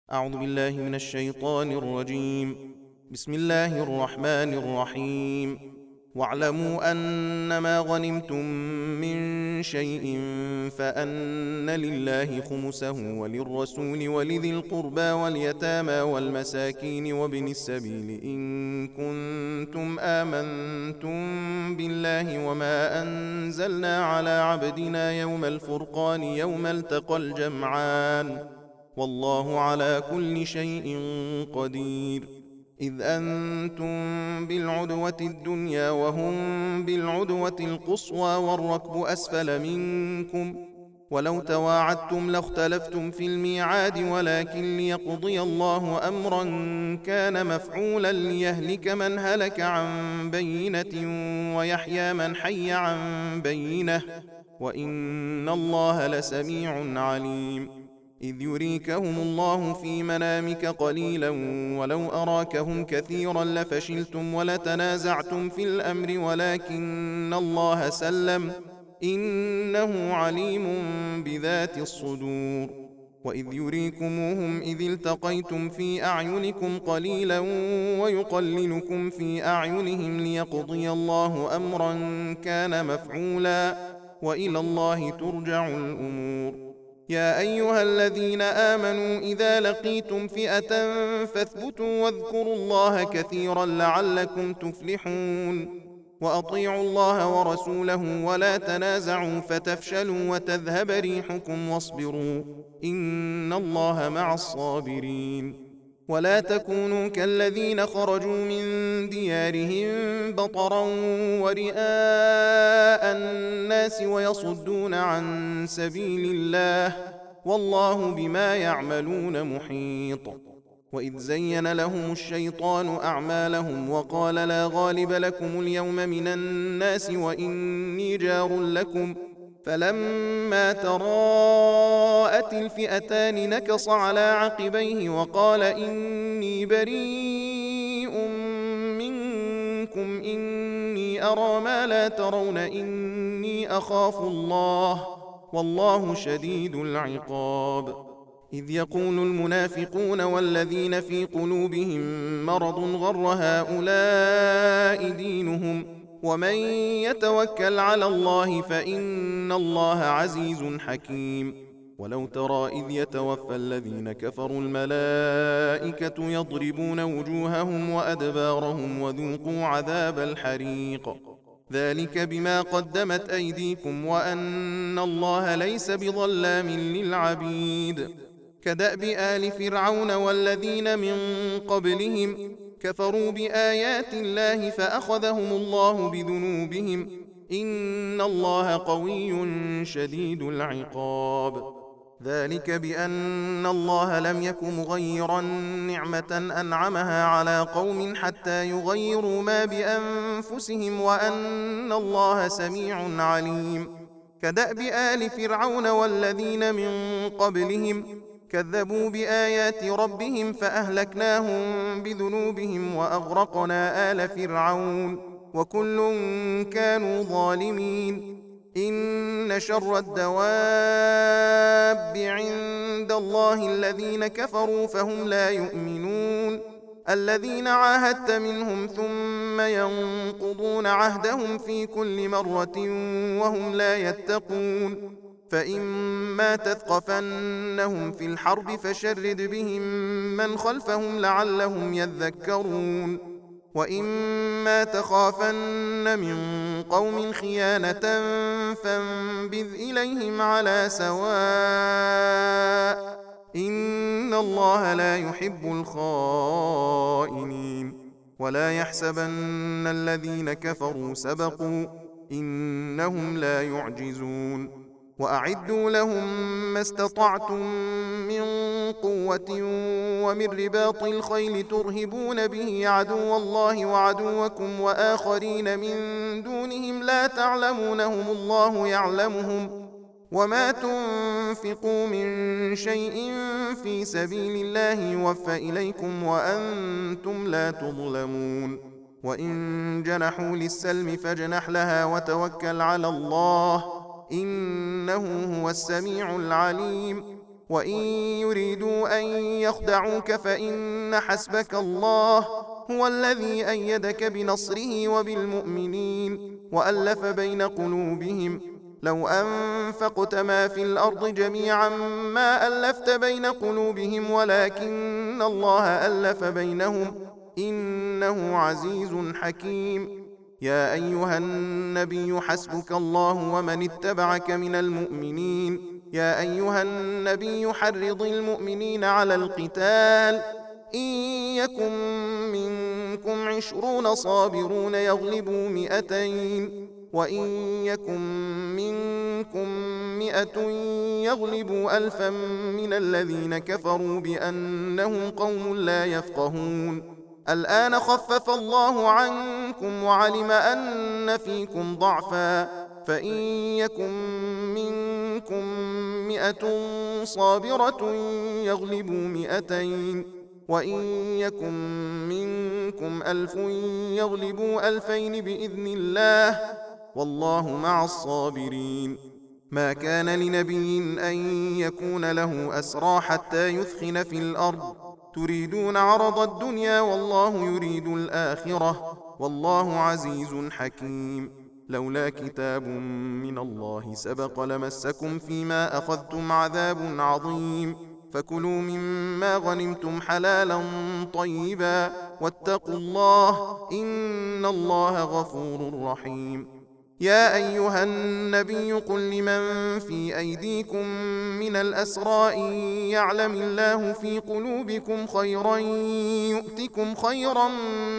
أعوذ بالله من الشيطان الرجيم. بسم الله الرحمن الرحيم. واعلموا أنما غنمتم من شيء فأن لله خمسه وللرسول ولذي القربى واليتامى والمساكين وابن السبيل إن كنتم آمنتم بالله وما أنزلنا على عبدنا يوم الفرقان يوم التقى الجمعان والله على كل شيء قدير. إذ أنتم بالعدوة الدنيا وهم بالعدوة القصوى والركب أسفل منكم ولو تواعدتم لاختلفتم في الميعاد ولكن ليقضي الله أمرا كان مفعولا ليهلك من هلك عن بينة ويحيى من حي عن بينة وإن الله لسميع عليم. إذ يريكهم الله في منامك قليلا ولو أراكهم كثيرا لفشلتم ولتنازعتم في الأمر ولكن الله سلم إنه عليم بذات الصدور. وإذ يريكموهم إذ التقيتم في أعينكم قليلا ويقللكم في أعينهم ليقضي الله أمرا كان مفعولا وإلى الله ترجع الأمور. يا أيها الذين آمنوا إذا لقيتم فئة فاثبتوا واذكروا الله كثيرا لعلكم تفلحون. وأطيعوا الله ورسوله ولا تنازعوا فتفشلوا وتذهب ريحكم واصبروا إن الله مع الصابرين. ولا تكونوا كالذين خرجوا من ديارهم بطرا ورئاء الناس ويصدون عن سبيل الله والله بما يعملون محيط. وإذ زين لهم الشيطان أعمالهم وقال لا غالب لكم اليوم من الناس وإني جار لكم فلما تراءت الفئتان نكص على عقبيه وقال إني بريء منكم إني أرى ما لا ترون إني أخاف الله والله شديد العقاب. إذ يقول المنافقون والذين في قلوبهم مرض غر هؤلاء دينهم ومن يتوكل على الله فإن الله عزيز حكيم. ولو ترى إذ يتوفى الذين كفروا الملائكة يضربون وجوههم وأدبارهم وذوقوا عذاب الحريق ذلك بما قدمت أيديكم وأن الله ليس بظلام للعبيد. كدأب آل فرعون والذين من قبلهم كفروا بآيات الله فأخذهم الله بذنوبهم إن الله قوي شديد العقاب. ذلك بأن الله لم يك مغيرا نعمة أنعمها على قوم حتى يغيروا ما بأنفسهم وأن الله سميع عليم. كدأب آل فرعون والذين من قبلهم كذبوا بآيات ربهم فأهلكناهم بذنوبهم وأغرقنا آل فرعون وكل كانوا ظالمين. إن شر الدواب عند الله الذين كفروا فهم لا يؤمنون. الذين عاهدت منهم ثم ينقضون عهدهم في كل مرة وهم لا يتقون. فإما تثقفنهم في الحرب فشرد بهم من خلفهم لعلهم يذكرون. وإما تخافن من قوم خيانة فانبذ إليهم على سواء إن الله لا يحب الخائنين. ولا يحسبن الذين كفروا سبقوا إنهم لا يعجزون. وأعدوا لهم ما استطعتم من قوة ومن رباط الخيل ترهبون به عدو الله وعدوكم وآخرين من دونهم لا تعلمونهم الله يعلمهم وما تنفقوا من شيء في سبيل الله يوفى إليكم وأنتم لا تظلمون. وإن جنحوا للسلم فاجنح لها وتوكل على الله إنه هو السميع العليم. وإن يريدوا أن يخدعوك فإن حسبك الله هو الذي أيدك بنصره وبالمؤمنين وألف بين قلوبهم لو أنفقت ما في الأرض جميعا ما ألفت بين قلوبهم ولكن الله ألف بينهم إنه عزيز حكيم. يا أيها النبي حسبك الله ومن اتبعك من المؤمنين. يا أيها النبي حرض المؤمنين على القتال إن يكن منكم 20 صابرون يغلبوا 200 وإن يكن منكم 100 يغلبوا 1000 من الذين كفروا بأنهم قوم لا يفقهون. الآن خفف الله عنكم وعلم أن فيكم ضعفا فإن يكن منكم 100 صابرة يغلبوا 200 وإن يكن منكم 1000 يغلبوا 2000 بإذن الله والله مع الصابرين. ما كان لنبي أن يكون له أسرى حتى يثخن في الأرض تريدون عرض الدنيا والله يريد الآخرة والله عزيز حكيم. لولا كتاب من الله سبق لمسكم فيما أخذتم عذاب عظيم فكلوا مما غنمتم حلالا طيبا واتقوا الله إن الله غفور رحيم. يا أيها النبي قل لمن في أيديكم من الأسرى إن يعلم الله في قلوبكم خيرا يؤتكم خيرا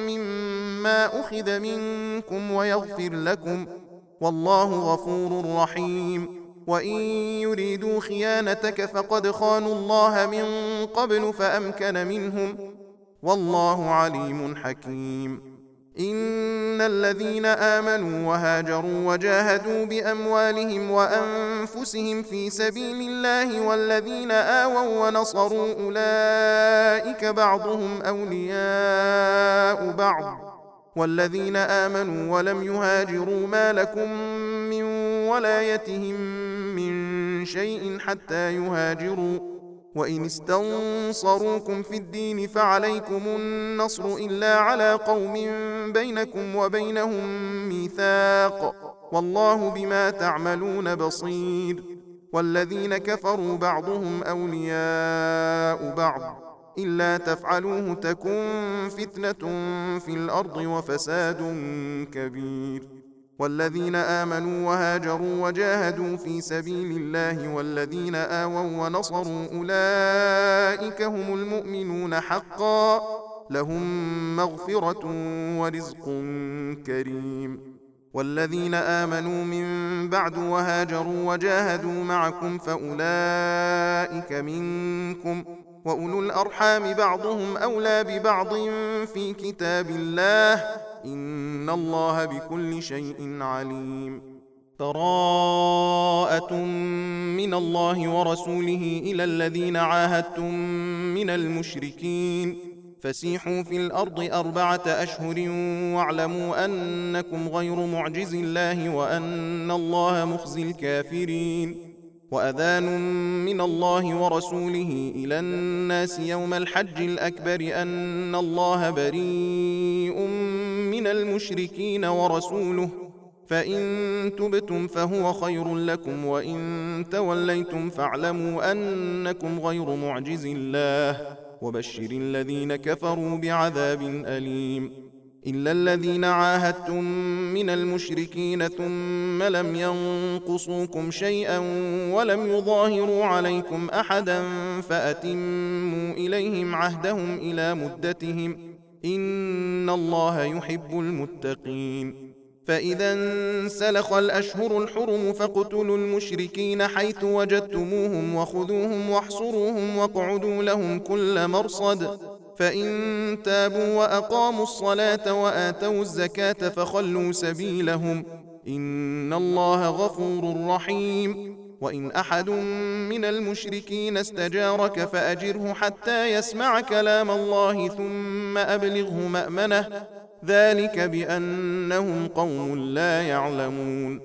مما أخذ منكم ويغفر لكم والله غفور رحيم. وإن يريدوا خيانتك فقد خانوا الله من قبل فأمكن منهم والله عليم حكيم. إن الذين آمنوا وهاجروا وجاهدوا بأموالهم وأنفسهم في سبيل الله والذين آووا ونصروا أولئك بعضهم أولياء بعض والذين آمنوا ولم يهاجروا ما لكم من ولايتهم من شيء حتى يهاجروا وإن استنصروكم في الدين فعليكم النصر إلا على قوم بينكم وبينهم ميثاق والله بما تعملون بصير. والذين كفروا بعضهم أولياء بعض إلا تفعلوه تكن فتنة في الأرض وفساد كبير. والذين آمنوا وهاجروا وجاهدوا في سبيل الله والذين آووا ونصروا أولئك هم المؤمنون حقا لهم مغفرة ورزق كريم. والذين آمنوا من بعد وهاجروا وجاهدوا معكم فأولئك منكم وأولو الأرحام بعضهم أولى ببعض في كتاب الله إن الله بكل شيء عليم. براءة من الله ورسوله إلى الذين عاهدتم من المشركين فسيحوا في الأرض 4 أشهر واعلموا أنكم غير معجز الله وأن الله مخزي الكافرين. وأذان من الله ورسوله إلى الناس يوم الحج الأكبر أن الله بريء من المشركين ورسوله فإن تبتم فهو خير لكم وإن توليتم فاعلموا أنكم غير معجز الله وبشر الذين كفروا بعذاب أليم. إلا الذين عاهدتم من المشركين ثم لم ينقصوكم شيئا ولم يظاهروا عليكم أحدا فأتموا إليهم عهدهم إلى مدتهم إن الله يحب المتقين. فإذا انسلخ الأشهر الحرم فاقتلوا المشركين حيث وجدتموهم وخذوهم واحصروهم واقعدوا لهم كل مرصد فإن تابوا وأقاموا الصلاة وآتوا الزكاة فخلوا سبيلهم إن الله غفور رحيم. وإن أحد من المشركين استجارك فأجره حتى يسمع كلام الله ثم أبلغه مأمنه ذلك بأنهم قوم لا يعلمون.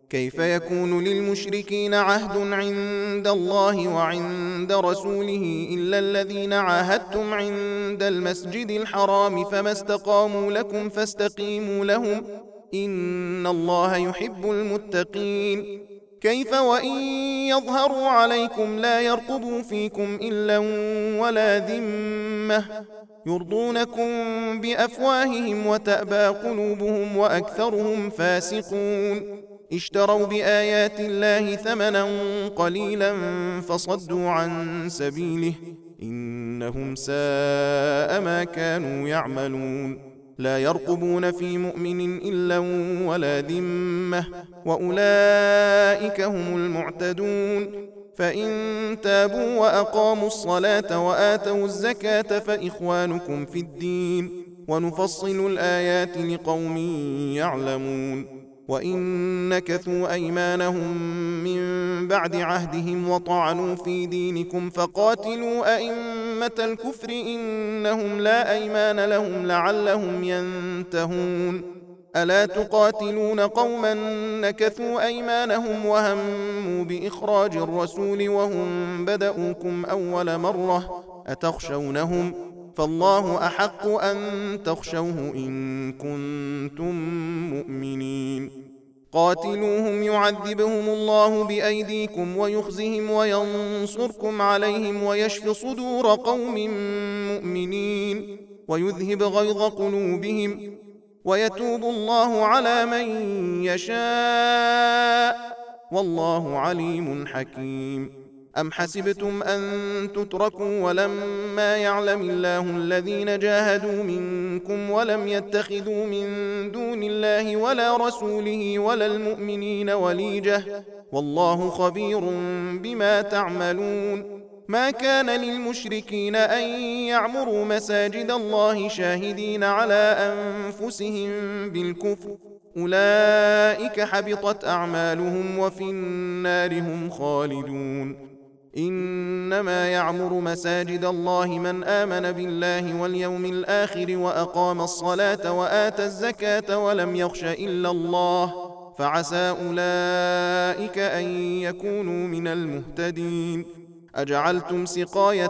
كيف يكون للمشركين عهد عند الله وعند رسوله إلا الذين عاهدتم عند المسجد الحرام فما استقاموا لكم فاستقيموا لهم إن الله يحب المتقين. كيف وإن يظهروا عليكم لا يرقبوا فيكم إلا ولا ذمة يرضونكم بأفواههم وتأبى قلوبهم وأكثرهم فاسقون. اشتروا بآيات الله ثمنا قليلا فصدوا عن سبيله إنهم ساء ما كانوا يعملون. لا يرقبون في مؤمن إلا ولا ذمة وأولئك هم المعتدون. فإن تابوا وأقاموا الصلاة وآتوا الزكاة فإخوانكم في الدين ونفصل الآيات لقوم يعلمون. وإن نكثوا أيمانهم من بعد عهدهم وطعنوا في دينكم فقاتلوا أئمة الكفر إنهم لا أيمان لهم لعلهم ينتهون. ألا تقاتلون قوما نكثوا أيمانهم وهموا بإخراج الرسول وهم بدؤوكم أول مرة أتخشونهم فالله أحق أن تخشوه إن كنتم مؤمنين. قاتلوهم يعذبهم الله بأيديكم ويخزهم وينصركم عليهم ويشف صدور قوم مؤمنين ويذهب غيظ قلوبهم ويتوب الله على من يشاء والله عليم حكيم. أم حسبتم أن تتركوا ولما يعلم الله الذين جاهدوا منكم ولم يتخذوا من دون الله ولا رسوله ولا المؤمنين وليجة والله خبير بما تعملون. ما كان للمشركين أن يعمروا مساجد الله شاهدين على أنفسهم بالكفر أولئك حبطت أعمالهم وفي النار هم خالدون. إنما يعمر مساجد الله من آمن بالله واليوم الآخر وأقام الصلاة وآتى الزكاة ولم يخش إلا الله فعسى أولئك أن يكونوا من المهتدين. أجعلتم سقاية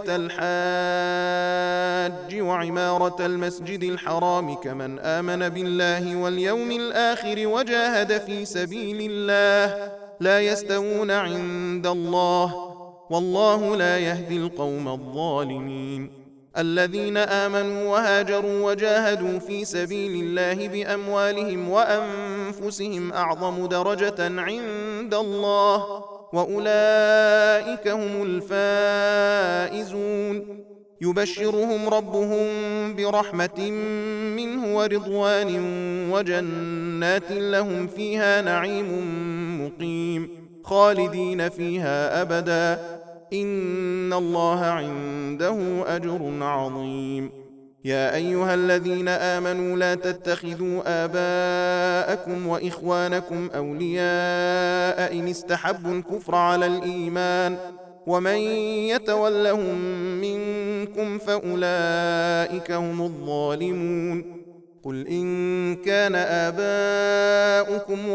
الحاج وعمارة المسجد الحرام كمن آمن بالله واليوم الآخر وجاهد في سبيل الله لا يستوون عند الله والله لا يهدي القوم الظالمين. الذين آمنوا وهاجروا وجاهدوا في سبيل الله بأموالهم وأنفسهم أعظم درجة عند الله وأولئك هم الفائزون. يبشرهم ربهم برحمة منه ورضوان وجنات لهم فيها نعيم مقيم خالدين فيها أبدا إن الله عنده أجر عظيم. يا أيها الذين آمنوا لا تتخذوا آباءكم وإخوانكم أولياء إن استحبوا الكفر على الإيمان ومن يتولهم منكم فأولئك هم الظالمون. قل إن كان آباؤكم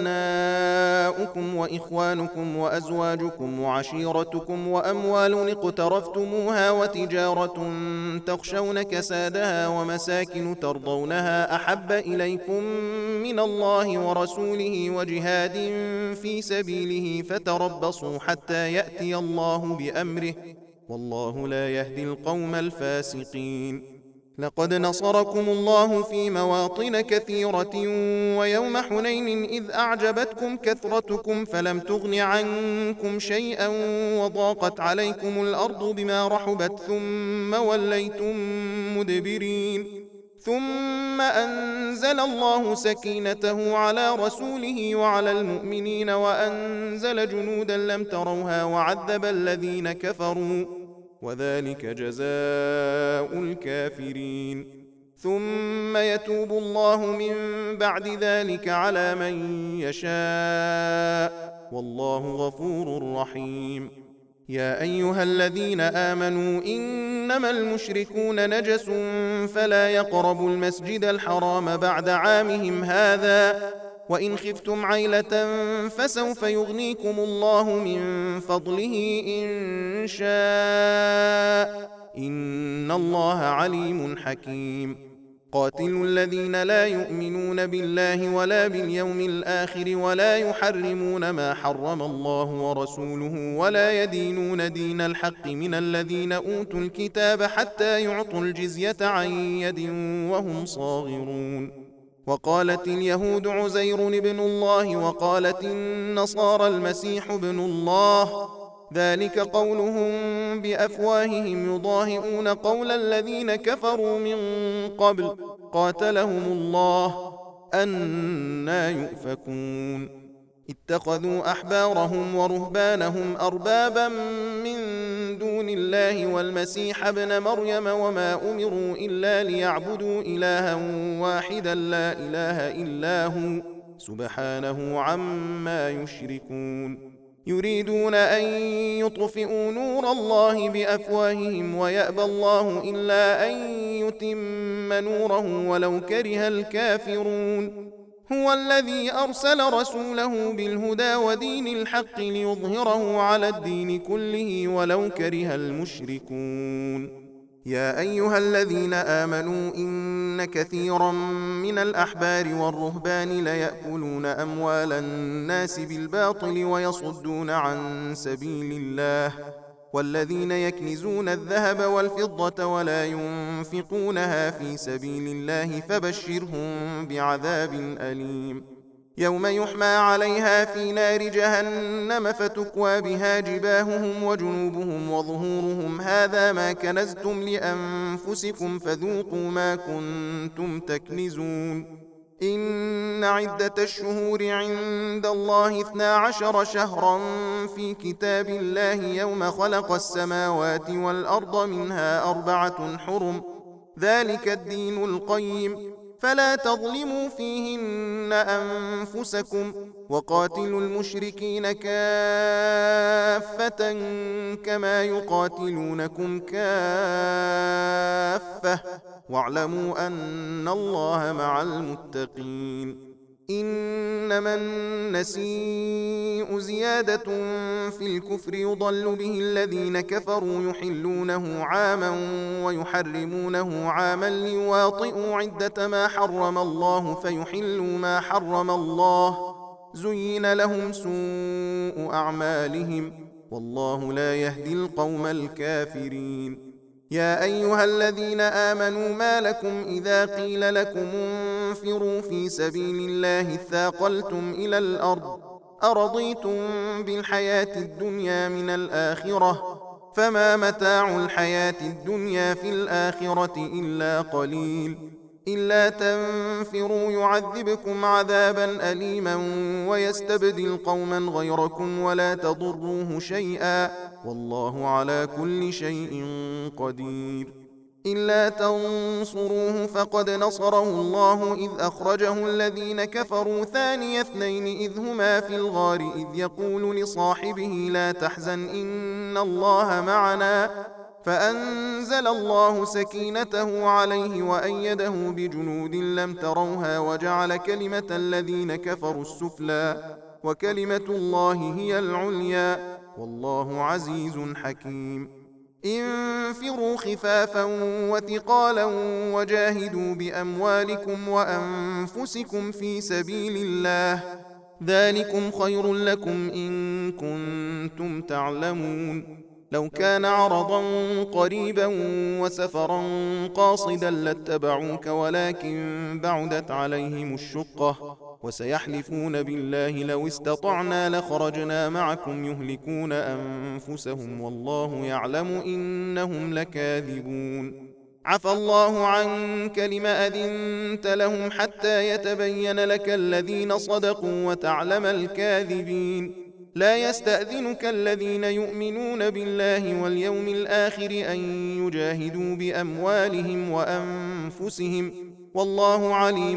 وأبناؤكم وإخوانكم وأزواجكم وعشيرتكم وأموال اقترفتموها وتجارة تخشون كسادها ومساكن ترضونها أحب إليكم من الله ورسوله وجهاد في سبيله فتربصوا حتى يأتي الله بأمره والله لا يهدي القوم الفاسقين. لقد نصركم الله في مواطن كثيرة ويوم حنين إذ أعجبتكم كثرتكم فلم تغن عنكم شيئا وضاقت عليكم الأرض بما رحبت ثم وليتم مدبرين. ثم أنزل الله سكينته على رسوله وعلى المؤمنين وأنزل جنودا لم تروها وعذب الذين كفروا وذلك جزاء الكافرين. ثم يتوب الله من بعد ذلك على من يشاء والله غفور رحيم. يا أيها الذين آمنوا إنما المشركون نجس فلا يقربوا المسجد الحرام بعد عامهم هذا وإن خفتم عيلة فسوف يغنيكم الله من فضله إن شاء إن الله عليم حكيم قاتلوا الذين لا يؤمنون بالله ولا باليوم الآخر ولا يحرمون ما حرم الله ورسوله ولا يدينون دين الحق من الذين أوتوا الكتاب حتى يعطوا الجزية عن يد وهم صاغرون وقالت اليهود عزير ابن الله وقالت النصارى المسيح ابن الله ذلك قولهم بأفواههم يضاهئون قول الذين كفروا من قبل قاتلهم الله أنى يؤفكون اتخذوا أحبارهم ورهبانهم أربابا من دون الله والمسيح ابن مريم وما أمروا إلا ليعبدوا إلها واحدا لا إله إلا هو سبحانه عما يشركون يريدون أن يطفئوا نور الله بأفواههم ويأبى الله إلا أن يتم نوره ولو كره الكافرون هو الذي أرسل رسوله بالهدى ودين الحق ليظهره على الدين كله ولو كره المشركون يا أيها الذين آمنوا إن كثيرا من الأحبار والرهبان ليأكلون أموال الناس بالباطل ويصدون عن سبيل الله والذين يكنزون الذهب والفضة ولا ينفقونها في سبيل الله فبشرهم بعذاب أليم يوم يحمى عليها في نار جهنم فتكوى بها جباههم وجنوبهم وظهورهم هذا ما كنزتم لأنفسكم فذوقوا ما كنتم تكنزون إن عدة الشهور عند الله 12 شهرا في كتاب الله يوم خلق السماوات والأرض منها 4 حرم ذلك الدين القيم فلا تظلموا فيهن أنفسكم وقاتلوا المشركين كافة كما يقاتلونكم كافة واعلموا أن الله مع المتقين إنما النسيء زيادة في الكفر يضل به الذين كفروا يحلونه عاما ويحرمونه عاما ليواطئوا عدة ما حرم الله فيحلوا ما حرم الله زين لهم سوء أعمالهم والله لا يهدي القوم الكافرين يا أيها الذين آمنوا ما لكم إذا قيل لكم انفروا في سبيل الله اثاقلتم إلى الأرض أرضيتم بالحياة الدنيا من الآخرة فما متاع الحياة الدنيا في الآخرة إلا قليل إلا تنفروا يعذبكم عذابا أليما ويستبدل قوما غيركم ولا تضروه شيئا والله على كل شيء قدير إلا تنصروه فقد نصره الله إذ أخرجه الذين كفروا ثاني اثنين إذ هما في الغار إذ يقول لصاحبه لا تحزن إن الله معنا فأنزل الله سكينته عليه وأيده بجنود لم تروها وجعل كلمة الذين كفروا السفلى وكلمة الله هي العليا والله عزيز حكيم انفروا خفافا وثقالا وجاهدوا بأموالكم وأنفسكم في سبيل الله ذلكم خير لكم إن كنتم تعلمون لو كان عرضا قريبا وسفرا قاصدا لاتبعوك ولكن بعدت عليهم الشقة وسيحلفون بالله لو استطعنا لخرجنا معكم يهلكون أنفسهم والله يعلم إنهم لكاذبون عفى الله عنك لم أذنت لهم حتى يتبين لك الذين صدقوا وتعلم الكاذبين لا يستأذنك الذين يؤمنون بالله واليوم الآخر أن يجاهدوا بأموالهم وأنفسهم والله عليم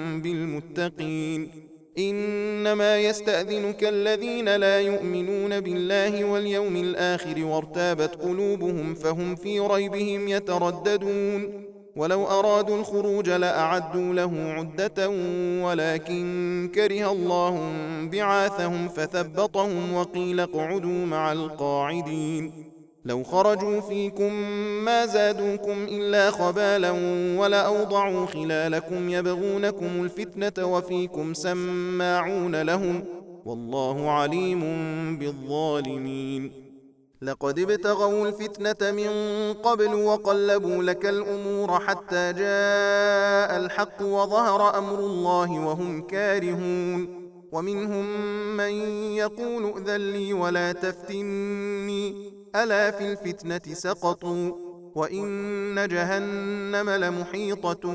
بالمتقين إنما يستأذنك الذين لا يؤمنون بالله واليوم الآخر وارتابت قلوبهم فهم في ريبهم يترددون ولو أرادوا الخروج لأعدوا له عدة ولكن كره الله بعاثهم فثبطهم وقيل اقعدوا مع القاعدين لو خرجوا فيكم ما زادوكم إلا خبالا ولأوضعوا خلالكم يبغونكم الفتنة وفيكم سماعون لهم والله عليم بالظالمين لقد ابتغوا الفتنة من قبل وقلبوا لك الأمور حتى جاء الحق وظهر أمر الله وهم كارهون ومنهم من يقول ائذن لي ولا تفتني ألا في الفتنة سقطوا وإن جهنم لمحيطة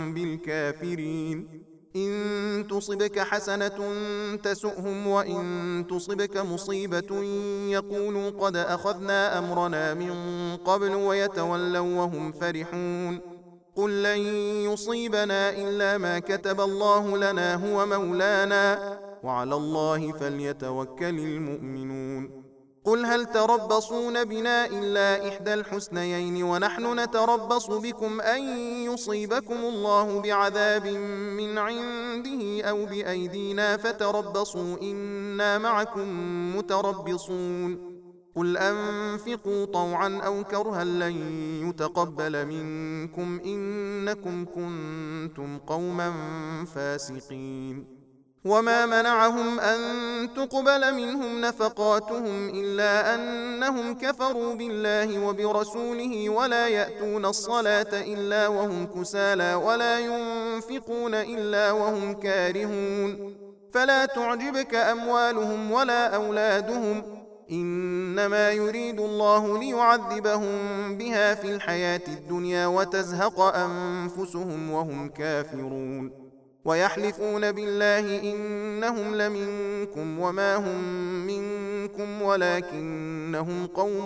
بالكافرين إن تصبك حسنة تسؤهم وإن تصبك مصيبة يقولوا قد أخذنا أمرنا من قبل ويتولوا وهم فرحون قل لن يصيبنا إلا ما كتب الله لنا هو مولانا وعلى الله فليتوكل المؤمنون قل هل تربصون بنا إلا إحدى الحسنيين ونحن نتربص بكم أن يصيبكم الله بعذاب من عنده أو بأيدينا فتربصوا إنا معكم متربصون قل أنفقوا طوعا أو كرها لن يتقبل منكم إنكم كنتم قوما فاسقين وما منعهم أن تقبل منهم نفقاتهم إلا أنهم كفروا بالله وبرسوله ولا يأتون الصلاة إلا وهم كسالى ولا ينفقون إلا وهم كارهون فلا تعجبك أموالهم ولا أولادهم إنما يريد الله ليعذبهم بها في الحياة الدنيا وتزهق أنفسهم وهم كافرون ويحلفون بالله إنهم لمنكم وما هم منكم ولكنهم قوم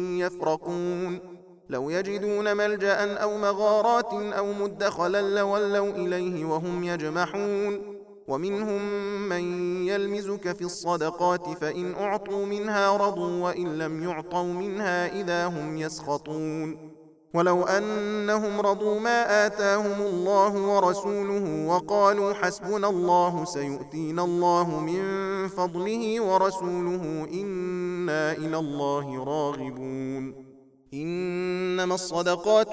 يفرقون لو يجدون ملجأ أو مغارات أو مدخلا لولوا إليه وهم يجمحون ومنهم من يلمزك في الصدقات فإن أعطوا منها رضوا وإن لم يعطوا منها إذا هم يسخطون ولو أنهم رضوا ما آتاهم الله ورسوله وقالوا حسبنا الله سيؤتينا الله من فضله ورسوله إنا إلى الله راغبون إنما الصدقات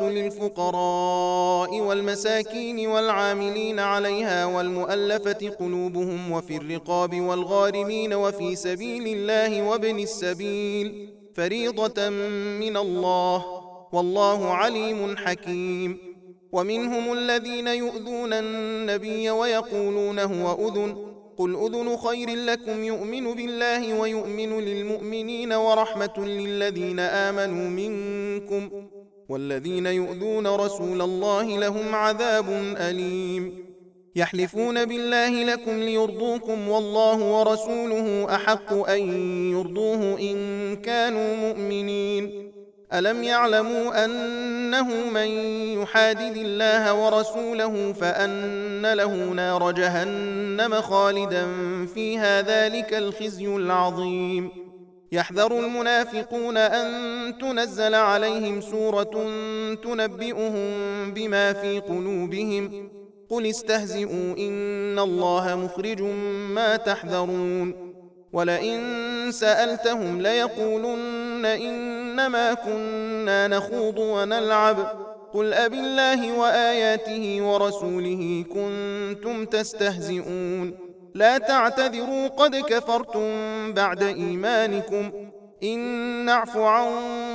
للفقراء والمساكين والعاملين عليها والمؤلفة قلوبهم وفي الرقاب والغارمين وفي سبيل الله وابن السبيل فريضة من الله والله عليم حكيم ومنهم الذين يؤذون النبي ويقولون هو أذن قل أذن خير لكم يؤمن بالله ويؤمن للمؤمنين ورحمة للذين آمنوا منكم والذين يؤذون رسول الله لهم عذاب أليم يحلفون بالله لكم ليرضوكم والله ورسوله أحق أن يرضوه إن كانوا مؤمنين ألم يعلموا أنه من يحادد الله ورسوله فأن له نار جهنم خالدا فيها ذلك الخزي العظيم يحذر المنافقون أن تنزل عليهم سورة تنبئهم بما في قلوبهم قل استهزئوا إن الله مخرج ما تحذرون ولئن سألتهم ليقولن إنما كنا نخوض ونلعب قل أبالله وآياته ورسوله كنتم تستهزئون لا تعتذروا قد كفرتم بعد إيمانكم إن نعف عن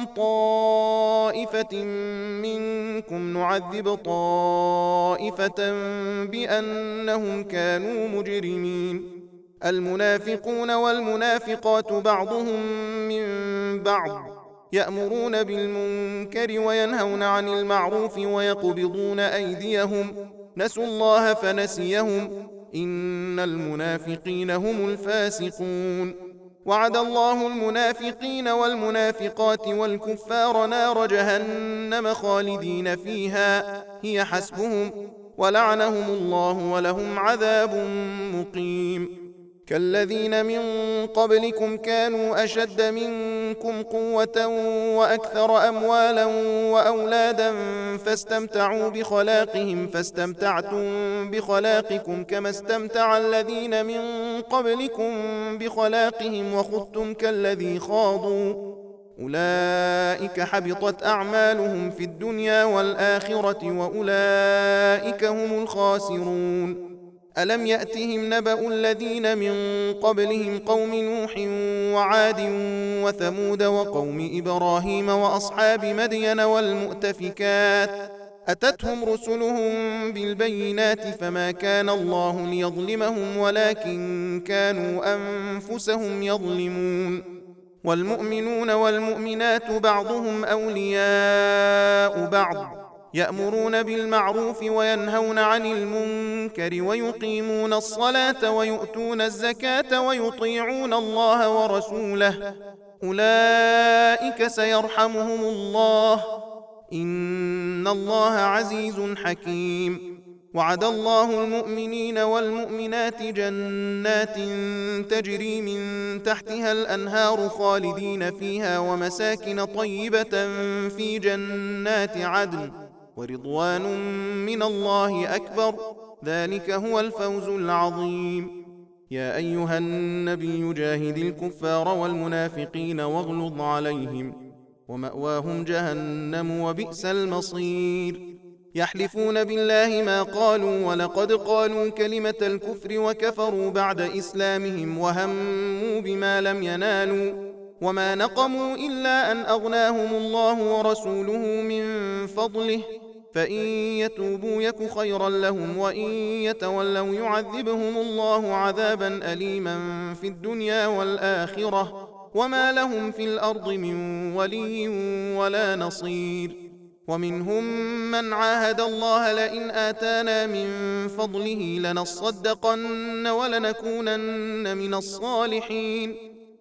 طائفة منكم نعذب طائفة بأنهم كانوا مجرمين المنافقون والمنافقات بعضهم من بعض يأمرون بالمنكر وينهون عن المعروف ويقبضون أيديهم نسوا الله فنسيهم إن المنافقين هم الفاسقون وعد الله المنافقين والمنافقات والكفار نار جهنم خالدين فيها هي حسبهم ولعنهم الله ولهم عذاب مقيم كالذين من قبلكم كانوا أشد منكم قوة وأكثر أموالا وأولادا فاستمتعوا بخلاقهم فاستمتعتم بخلاقكم كما استمتع الذين من قبلكم بخلاقهم وخضتم كالذي خاضوا أولئك حبطت أعمالهم في الدنيا والآخرة وأولئك هم الخاسرون. ألم يأتهم نبأ الذين من قبلهم قوم نوح وعاد وثمود وقوم إبراهيم وأصحاب مدين والمؤتفكات أتتهم رسلهم بالبينات فما كان الله ليظلمهم ولكن كانوا أنفسهم يظلمون. والمؤمنون والمؤمنات بعضهم أولياء بعض يأمرون بالمعروف وينهون عن المنكر ويقيمون الصلاة ويؤتون الزكاة ويطيعون الله ورسوله أولئك سيرحمهم الله إن الله عزيز حكيم. وعد الله المؤمنين والمؤمنات جنات تجري من تحتها الأنهار خالدين فيها ومساكن طيبة في جنات عدن ورضوان من الله أكبر ذلك هو الفوز العظيم. يا أيها النبي جاهد الكفار والمنافقين واغلظ عليهم ومأواهم جهنم وبئس المصير. يحلفون بالله ما قالوا ولقد قالوا كلمة الكفر وكفروا بعد إسلامهم وهموا بما لم ينالوا وما نقموا إلا أن أغناهم الله ورسوله من فضله فإن يتوبوا يك خيرا لهم وإن يتولوا يعذبهم الله عذابا أليما في الدنيا والآخرة وما لهم في الأرض من ولي ولا نصير. ومنهم من عاهد الله لئن آتانا من فضله لنصدقن ولنكونن من الصالحين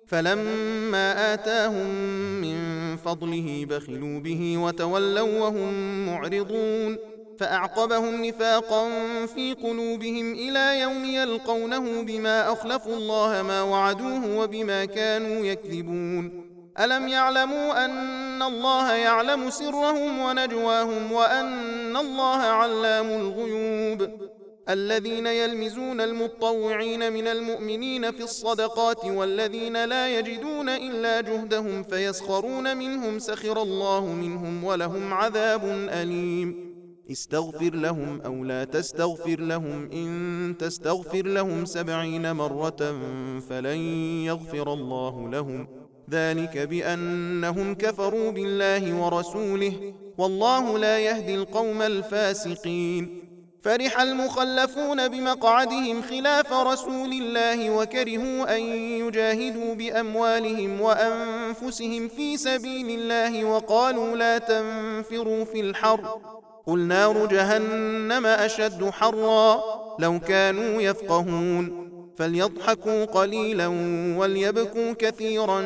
فلما آتاهم من فضله بخلوا به وتولوا وهم معرضون فأعقبهم نفاقا في قلوبهم إلى يوم يلقونه بما أخلفوا الله ما وعدوه وبما كانوا يكذبون. ألم يعلموا أن الله يعلم سرهم ونجواهم وأن الله علام الغيوب. الذين يلمزون المطوعين من المؤمنين في الصدقات والذين لا يجدون إلا جهدهم فيسخرون منهم سخر الله منهم ولهم عذاب أليم. استغفر لهم أو لا تستغفر لهم إن تستغفر لهم 70 مرة فلن يغفر الله لهم ذلك بأنهم كفروا بالله ورسوله والله لا يهدي القوم الفاسقين. فرح المخلفون بمقعدهم خلاف رسول الله وكرهوا أن يجاهدوا بأموالهم وأنفسهم في سبيل الله وقالوا لا تنفروا في الحر قل نار جهنم أشد حرا لو كانوا يفقهون فليضحكوا قليلا وليبكوا كثيرا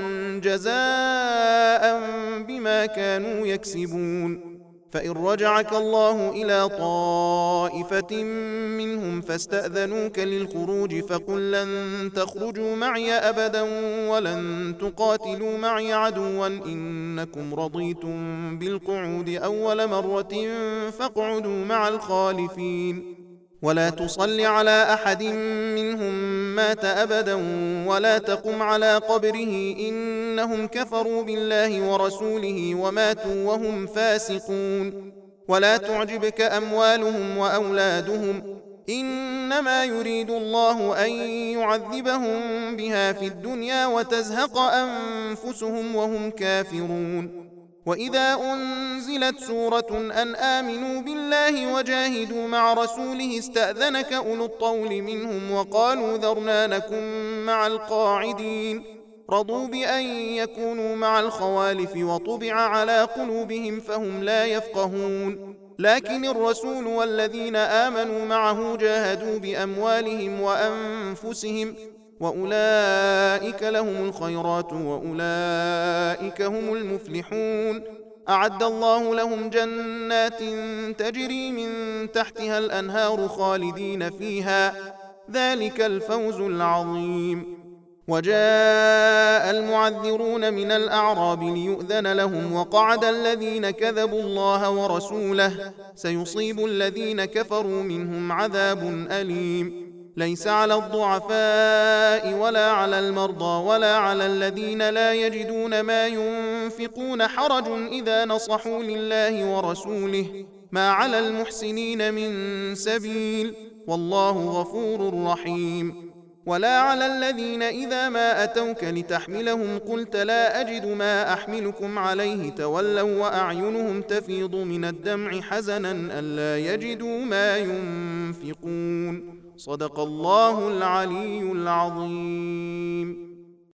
جزاء بما كانوا يكسبون. فإن رجعك الله إلى طائفة منهم فاستأذنوك للخروج فقل لن تخرجوا معي أبدا ولن تقاتلوا معي عدوا إنكم رضيتم بالقعود أول مرة فاقعدوا مع الخالفين ولا تصل على أحد منهم مات أبدا ولا تقم على قبره إنهم كفروا بالله ورسوله وماتوا وهم فاسقون. ولا تعجبك أموالهم وأولادهم إنما يريد الله أن يعذبهم بها في الدنيا وتزهق أنفسهم وهم كافرون. وإذا أنزلت سورة أن آمنوا بالله وجاهدوا مع رسوله استأذنك أولو الطول منهم وقالوا ذرنا نكن مع القاعدين رضوا بأن يكونوا مع الخوالف وطبع على قلوبهم فهم لا يفقهون. لكن الرسول والذين آمنوا معه جاهدوا بأموالهم وأنفسهم وأولئك لهم الخيرات وأولئك هم المفلحون. أعد الله لهم جنات تجري من تحتها الأنهار خالدين فيها ذلك الفوز العظيم. وجاء المعذرون من الأعراب ليؤذن لهم وقعد الذين كذبوا الله ورسوله سيصيب الذين كفروا منهم عذاب أليم. ليس على الضعفاء ولا على المرضى ولا على الذين لا يجدون ما ينفقون حرج إذا نصحوا لله ورسوله ما على المحسنين من سبيل والله غفور رحيم. ولا على الذين إذا ما أتوك لتحملهم قلت لا أجد ما أحملكم عليه تولوا وأعينهم تفيض من الدمع حزنا ألا يجدوا ما ينفقون. صدق الله العلي العظيم.